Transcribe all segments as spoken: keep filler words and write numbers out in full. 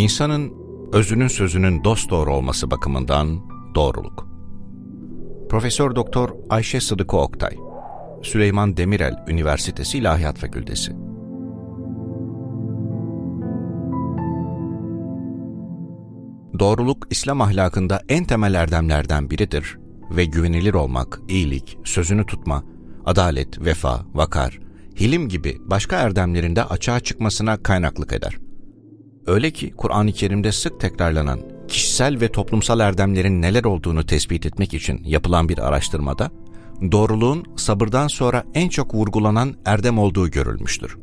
İnsanın özünün sözünün dosdoğru olması bakımından doğruluk. Profesör Doktor Ayşe Sıdıkı Oktay, Süleyman Demirel Üniversitesi İlahiyat Fakültesi. Doğruluk, İslam ahlakında en temel erdemlerden biridir ve güvenilir olmak, iyilik, sözünü tutma, adalet, vefa, vakar, hilim gibi başka erdemlerinde açığa çıkmasına kaynaklık eder. Öyle ki Kur'an-ı Kerim'de sık tekrarlanan kişisel ve toplumsal erdemlerin neler olduğunu tespit etmek için yapılan bir araştırmada, doğruluğun sabırdan sonra en çok vurgulanan erdem olduğu görülmüştür.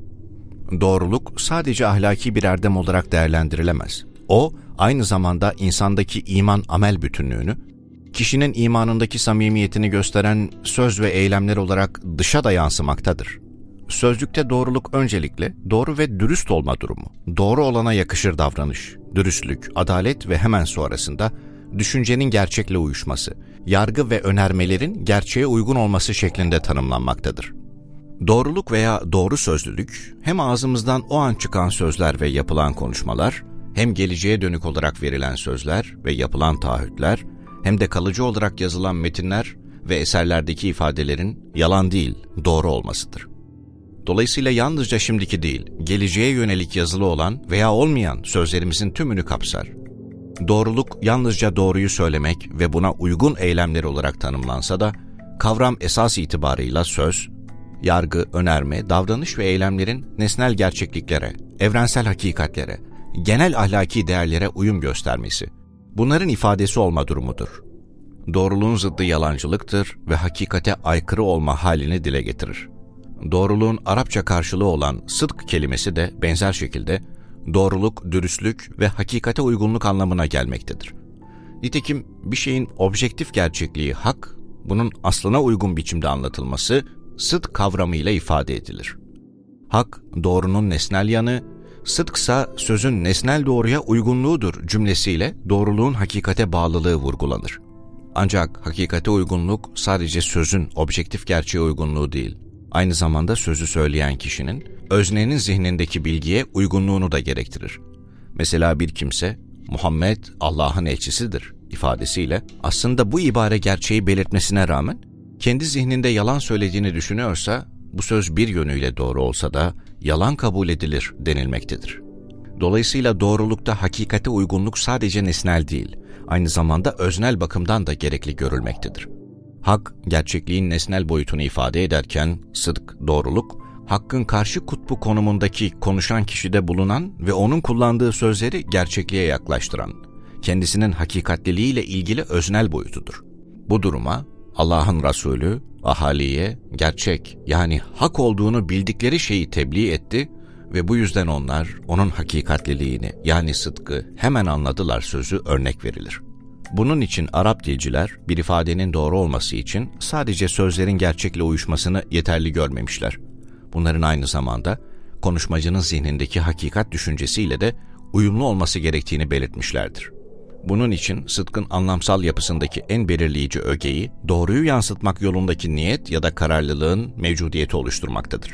Doğruluk sadece ahlaki bir erdem olarak değerlendirilemez. O, aynı zamanda insandaki iman-amel bütünlüğünü, kişinin imanındaki samimiyetini gösteren söz ve eylemler olarak dışa da yansımaktadır. Sözlükte doğruluk öncelikle doğru ve dürüst olma durumu, doğru olana yakışır davranış, dürüstlük, adalet ve hemen sonrasında düşüncenin gerçekle uyuşması, yargı ve önermelerin gerçeğe uygun olması şeklinde tanımlanmaktadır. Doğruluk veya doğru sözlülük, hem ağzımızdan o an çıkan sözler ve yapılan konuşmalar, hem geleceğe dönük olarak verilen sözler ve yapılan taahhütler, hem de kalıcı olarak yazılan metinler ve eserlerdeki ifadelerin yalan değil, doğru olmasıdır. Dolayısıyla yalnızca şimdiki değil, geleceğe yönelik yazılı olan veya olmayan sözlerimizin tümünü kapsar. Doğruluk yalnızca doğruyu söylemek ve buna uygun eylemler olarak tanımlansa da, kavram esas itibarıyla söz, yargı, önerme, davranış ve eylemlerin nesnel gerçekliklere, evrensel hakikatlere, genel ahlaki değerlere uyum göstermesi, bunların ifadesi olma durumudur. Doğruluğun zıddı yalancılıktır ve hakikate aykırı olma halini dile getirir. Doğruluğun Arapça karşılığı olan sıdk kelimesi de benzer şekilde doğruluk, dürüstlük ve hakikate uygunluk anlamına gelmektedir. Nitekim bir şeyin objektif gerçekliği hak, bunun aslına uygun biçimde anlatılması sıdk kavramıyla ifade edilir. Hak, doğrunun nesnel yanı, sıdksa sözün nesnel doğruya uygunluğudur cümlesiyle doğruluğun hakikate bağlılığı vurgulanır. Ancak hakikate uygunluk sadece sözün objektif gerçeğe uygunluğu değil, aynı zamanda sözü söyleyen kişinin öznenin zihnindeki bilgiye uygunluğunu da gerektirir. Mesela bir kimse, Muhammed Allah'ın elçisidir ifadesiyle aslında bu ibare gerçeği belirtmesine rağmen kendi zihninde yalan söylediğini düşünüyorsa, bu söz bir yönüyle doğru olsa da yalan kabul edilir denilmektedir. Dolayısıyla doğrulukta hakikate uygunluk sadece nesnel değil, aynı zamanda öznel bakımdan da gerekli görülmektedir. Hak, gerçekliğin nesnel boyutunu ifade ederken, sıdk, doğruluk, hakkın karşı kutbu konumundaki konuşan kişide bulunan ve onun kullandığı sözleri gerçekliğe yaklaştıran, kendisinin hakikatliliğiyle ilgili öznel boyutudur. Bu duruma, Allah'ın Resulü, ahaliye gerçek yani hak olduğunu bildikleri şeyi tebliğ etti ve bu yüzden onlar onun hakikatliliğini yani sıdkı hemen anladılar sözü örnek verilir. Bunun için Arap dilciler bir ifadenin doğru olması için sadece sözlerin gerçekle uyuşmasını yeterli görmemişler. Bunların aynı zamanda konuşmacının zihnindeki hakikat düşüncesiyle de uyumlu olması gerektiğini belirtmişlerdir. Bunun için sıdkın anlamsal yapısındaki en belirleyici ögeyi doğruyu yansıtmak yolundaki niyet ya da kararlılığın mevcudiyeti oluşturmaktadır.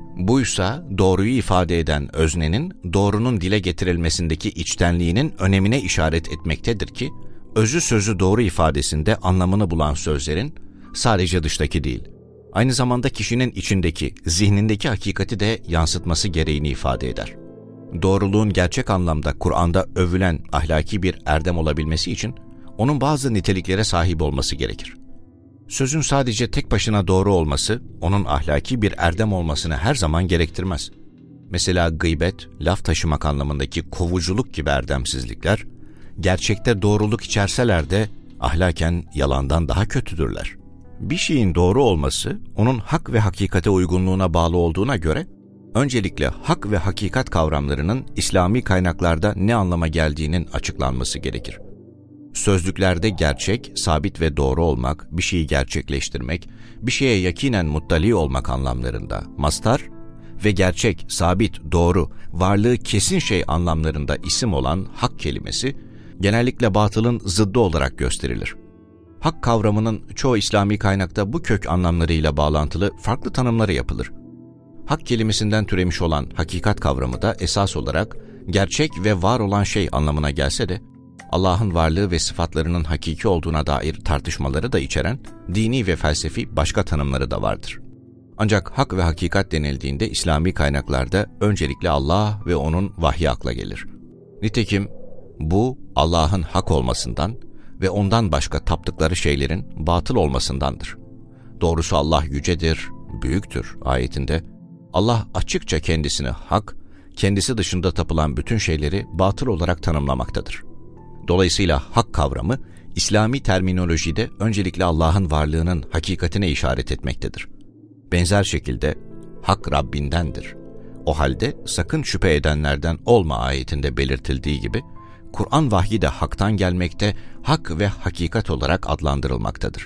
Buysa doğruyu ifade eden öznenin doğrunun dile getirilmesindeki içtenliğinin önemine işaret etmektedir ki, özü sözü doğru ifadesinde anlamını bulan sözlerin sadece dıştaki değil, aynı zamanda kişinin içindeki, zihnindeki hakikati de yansıtması gereğini ifade eder. Doğruluğun gerçek anlamda Kur'an'da övülen ahlaki bir erdem olabilmesi için onun bazı niteliklere sahip olması gerekir. Sözün sadece tek başına doğru olması, onun ahlaki bir erdem olmasını her zaman gerektirmez. Mesela gıybet, laf taşımak anlamındaki kovuculuk gibi erdemsizlikler, gerçekte doğruluk içerseler de ahlaken yalandan daha kötüdürler. Bir şeyin doğru olması, onun hak ve hakikate uygunluğuna bağlı olduğuna göre, öncelikle hak ve hakikat kavramlarının İslami kaynaklarda ne anlama geldiğinin açıklanması gerekir. Sözlüklerde gerçek, sabit ve doğru olmak, bir şeyi gerçekleştirmek, bir şeye yakinen muttali olmak anlamlarında mastar ve gerçek, sabit, doğru, varlığı kesin şey anlamlarında isim olan hak kelimesi, genellikle batılın zıddı olarak gösterilir. Hak kavramının çoğu İslami kaynakta bu kök anlamlarıyla bağlantılı farklı tanımları yapılır. Hak kelimesinden türemiş olan hakikat kavramı da esas olarak gerçek ve var olan şey anlamına gelse de, Allah'ın varlığı ve sıfatlarının hakiki olduğuna dair tartışmaları da içeren dini ve felsefi başka tanımları da vardır. Ancak hak ve hakikat denildiğinde İslami kaynaklarda öncelikle Allah ve onun vahyi akla gelir. Nitekim bu Allah'ın hak olmasından ve ondan başka taptıkları şeylerin batıl olmasındandır. Doğrusu Allah yücedir, büyüktür ayetinde Allah açıkça kendisini hak, kendisi dışında tapılan bütün şeyleri batıl olarak tanımlamaktadır. Dolayısıyla hak kavramı İslami terminolojide öncelikle Allah'ın varlığının hakikatine işaret etmektedir. Benzer şekilde hak Rabbindendir. O halde sakın şüphe edenlerden olma ayetinde belirtildiği gibi Kur'an vahyi de haktan gelmekte, hak ve hakikat olarak adlandırılmaktadır.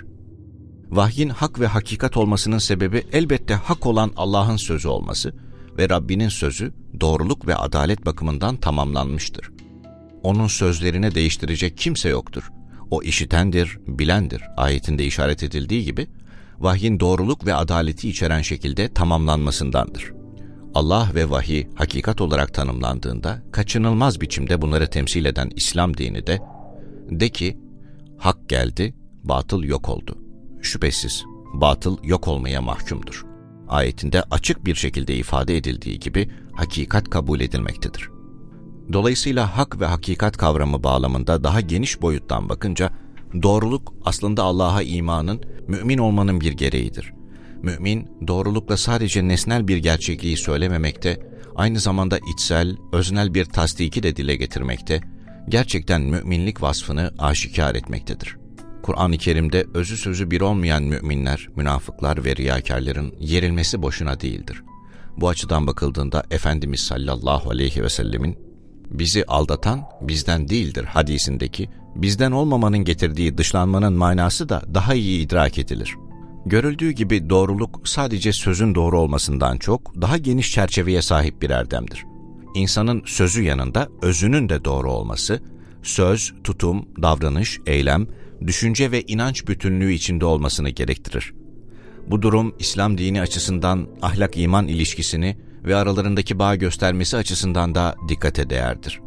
Vahyin hak ve hakikat olmasının sebebi elbette hak olan Allah'ın sözü olması ve Rabbinin sözü doğruluk ve adalet bakımından tamamlanmıştır. Onun sözlerini değiştirecek kimse yoktur. O işitendir, bilendir ayetinde işaret edildiği gibi vahyin doğruluk ve adaleti içeren şekilde tamamlanmasındandır. Allah ve vahiy hakikat olarak tanımlandığında kaçınılmaz biçimde bunları temsil eden İslam dini de de ki hak geldi, batıl yok oldu. Şüphesiz batıl yok olmaya mahkumdur. Ayetinde açık bir şekilde ifade edildiği gibi hakikat kabul edilmektedir. Dolayısıyla hak ve hakikat kavramı bağlamında daha geniş boyuttan bakınca doğruluk aslında Allah'a imanın, mümin olmanın bir gereğidir. Mümin, doğrulukla sadece nesnel bir gerçekliği söylememekte, aynı zamanda içsel, öznel bir tasdiki de dile getirmekte, gerçekten müminlik vasfını aşikar etmektedir. Kur'an-ı Kerim'de özü sözü bir olmayan müminler, münafıklar ve riyakarların yerilmesi boşuna değildir. Bu açıdan bakıldığında Efendimiz sallallahu aleyhi ve sellemin bizi aldatan bizden değildir hadisindeki bizden olmamanın getirdiği dışlanmanın manası da daha iyi idrak edilir. Görüldüğü gibi doğruluk sadece sözün doğru olmasından çok daha geniş çerçeveye sahip bir erdemdir. İnsanın sözü yanında özünün de doğru olması, söz, tutum, davranış, eylem, düşünce ve inanç bütünlüğü içinde olmasını gerektirir. Bu durum İslam dini açısından ahlak-iman ilişkisini ve aralarındaki bağ göstermesi açısından da dikkate değerdir.